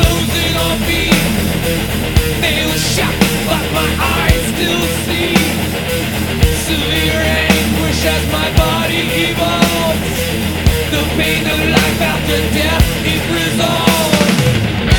closing on me. They were shocked, but my eyes still see severe anguish as my body evolves. The pain of life after death is resolved.